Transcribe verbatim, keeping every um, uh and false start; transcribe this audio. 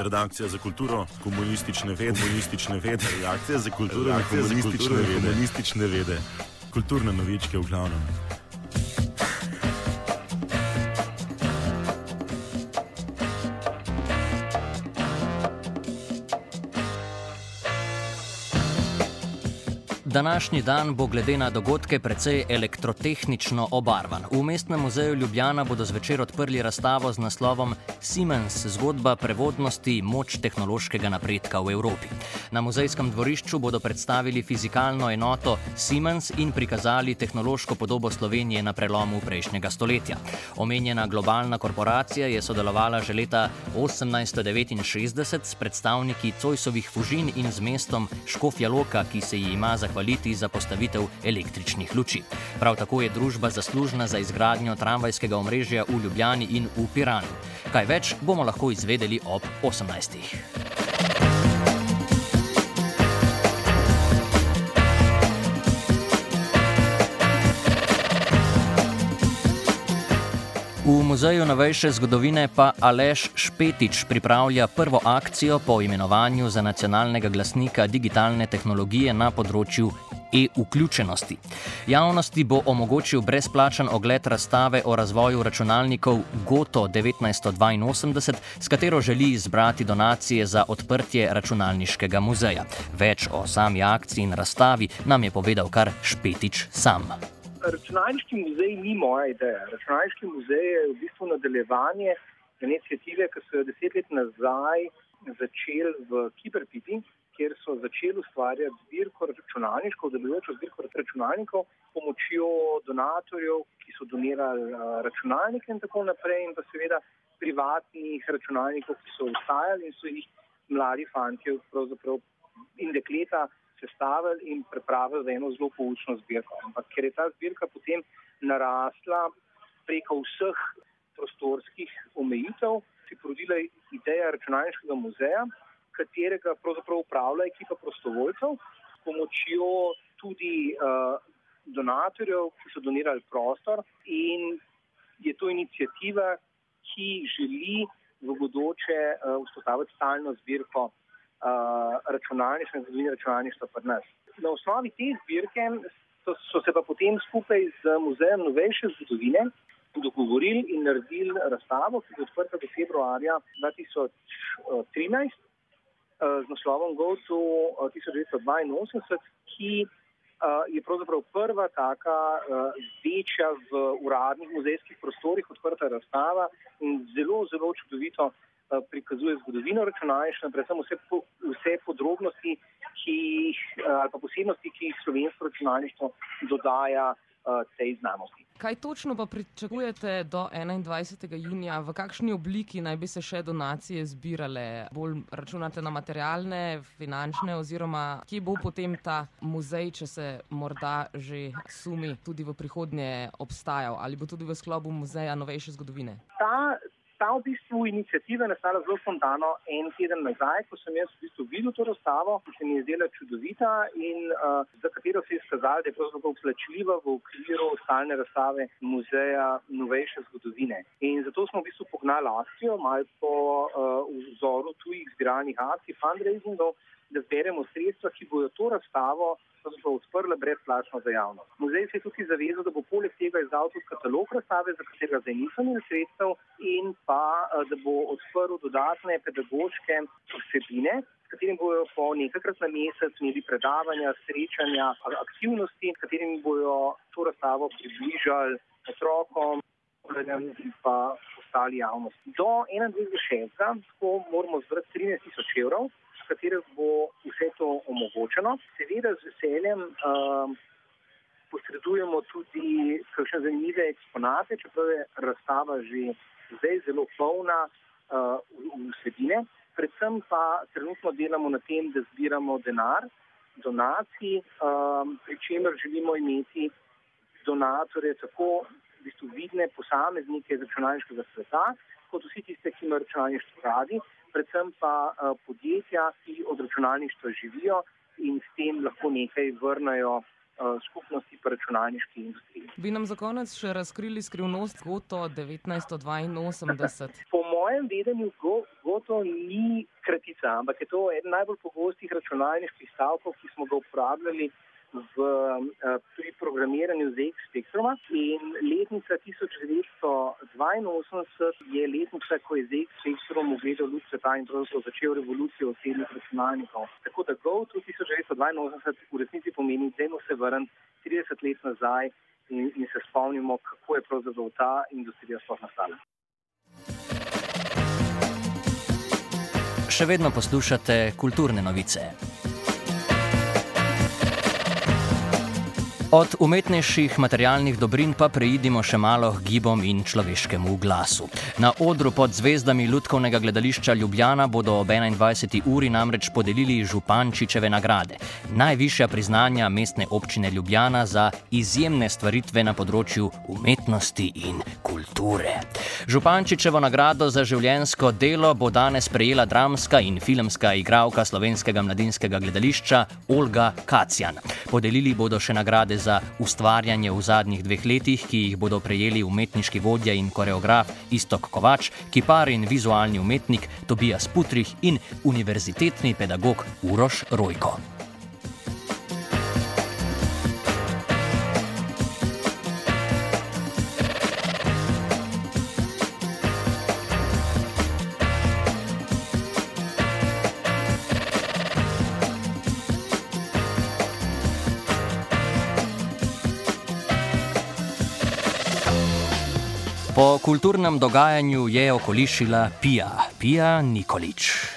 redakcija za kulturo, komunistične vede, komunistične vede, redakcija za kulturo, redakcija za komunistične vede, komunistične vede, kulturne novičke v glavnem. Današnji dan bo glede na dogodke precej elektrotehnično obarvan. V Mestnem muzeju Ljubljana bodo zvečer odprli razstavo z naslovom Siemens – zgodba prevodnosti, moč tehnološkega napredka v Evropi. Na muzejskem dvorišču bodo predstavili fizikalno enoto Siemens in prikazali tehnološko podobo Slovenije na prelomu prejšnjega stoletja. Omenjena globalna korporacija je sodelovala že leta osemnajststo devetinšestdeset s predstavniki Zoisovih Fužin in z mestom Škofja Loka, ki se ji ima zahvaliti za postavitev električnih luči. Prav tako je družba zaslužna za izgradnjo tramvajskega omrežja v Ljubljani in v Piranu. Kaj več bomo lahko izvedeli ob osemnajstih. V Muzeju novejše zgodovine pa Aleš Špetič pripravlja prvo akcijo po imenovanju za nacionalnega glasnika digitalne tehnologije na področju e-vključenosti. Javnosti bo omogočil brezplačen ogled razstave o razvoju računalnikov Goto devetnajststo dvainosemdeset, s katero želi zbrati donacije za odprtje računalniškega muzeja. Več o sami akciji in razstavi nam je povedal kar Špetič sam. Računalniški muzej ni moja ideja. Računalniški muzej je v bistvu nadaljevanje iniciative, ki so jo deset let nazaj začeli v Kiberpipi, kjer so začeli ustvarjati zbirko računalniškov, delujočo zbirko računalnikov, pomočjo donatorjev, ki so donirali računalnike in tako naprej, in pa seveda privatnih računalnikov, ki so ustajali in so jih mladi fantje pravzaprav in dekleta sestavili in pripravili v eno zelo poučno zbirko. Ampak ker je ta zbirka potem narasla preko vseh prostorskih omejitev, si porodila ideja računalniškega muzeja, katerega pravzaprav upravlja ekipa prostovoljcev s pomočjo tudi uh, donatorjev, ki so donirali prostor, in je to iniciativa, ki želi v bodoče uh, vzpostaviti stalno zbirko Uh, računalništva in zgodovine računalništva pri nas. Na osnovi te zbirke so, so se pa potem skupaj z Muzejem novejše zgodovine dogovorili in naredili razstavo, ki je odprta do februarja dva tisoč trinajst uh, z naslovom Goto tisoč devetsto dvainosemdeset, ki uh, je pravzaprav prva taka uh, večja v uradnih muzejskih prostorih odprta razstava in zelo, zelo čudovito prikazuje zgodovino računalništva, predvsem vse, po, vse podrobnosti, ki jih, ali pa posebnosti, ki jih slovensko računalništvo dodaja uh, tej znanosti. Kaj točno pa pričakujete do enaindvajsetega junija? V kakšni obliki naj bi se še donacije zbirale? Bolj računate na materialne, finančne, oziroma kje bo potem ta muzej, če se morda že sumi, tudi v prihodnje obstajal? Ali bo tudi v sklopu Muzeja novejše zgodovine? Ta Ta v bistvu iniciativa je nastala zelo spontano en teden nazaj, ko sem jaz v bistvu videl to razstavo, ki se mi je zdela čudovita in uh, za katero se je izkazalo, da je pravzaprav vplačljiva v okviru stalne razstave Muzeja novejše zgodovine. In zato smo v bistvu pognali akcijo, malo po uh, vzoru tujih zbiranih akcij, fundraisingov, da zberemo sredstva, ki bodo to razstavo odprle brezplačno za javnost. Muzej se je tudi zavezal, da bo poleg tega izdal tudi katalog razstave, za katerega zdaj niso imeli sredstev, in pa da bo odprl dodatne pedagoške vsebine, s katerimi bojo po nekajkrat na mesec imeli predavanja, srečanja, aktivnosti, s katerimi bojo to razstavo približali otrokom in pa ostali javnosti. Do enaindvajsetega šestega tako moramo zbrati trinajst tisoč evrov, s katerih bo vse to omogočeno. Seveda z veseljem uh, posredujemo tudi kakšne zanimive eksponate, čeprav je razstava že zdaj zelo polna uh, vsebine. Predvsem pa trenutno delamo na tem, da zbiramo denar, donacij, uh, pri čemer želimo imeti donatorje tako v bistvu vidne posameznike iz računalniškega sveta, kot vsi tiste, ki imajo računalništvo radi, predvsem pa podjetja, ki od računalništva živijo in s tem lahko nekaj vrnajo skupnosti pa računalniški industriji. Bi nam za konec še razkrili skrivnost Goto devetnajststo dvainosemdeset? Po mojem vedenju Goto ni kratica, ampak je to eden najbolj pogostih računalniških stavkov, ki smo ga uporabljali v, pri programiranju Z X spektruma, in letnica tisoč devetsto dvainosemdeset je letnica, ko je Z X spektrum ugledal luč sveta in pravzaprav začel revolucijo osebnih računalnikov. Tako da Goto tisoč devetsto dvainosemdeset v resnici pomeni, dajmo se vrniti trideset let nazaj in, in se spomnimo, kako je pravzaprav ta industrija sploh nastala. Še vedno poslušate Kulturne novice. Od umetnejših materialnih dobrin pa preidimo še malo k gibom in človeškemu glasu. Na odru pod zvezdami Lutkovnega gledališča Ljubljana bodo ob enaindvajseti uri namreč podelili Župančičeve nagrade, najvišja priznanja Mestne občine Ljubljana za izjemne stvaritve na področju umetnosti in kulture. Župančičevo nagrado za življenjsko delo bo danes prejela dramska in filmska igralka Slovenskega mladinskega gledališča Olga Kacjan. Podelili bodo še nagrade za ustvarjanje v zadnjih dveh letih, ki jih bodo prejeli umetniški vodja in koreograf Iztok Kovač, kipar in vizualni umetnik Tobias Putrih in univerzitetni pedagog Uroš Rojko. Po kulturnem dogajanju je okolišila Pija, Pija Nikolič.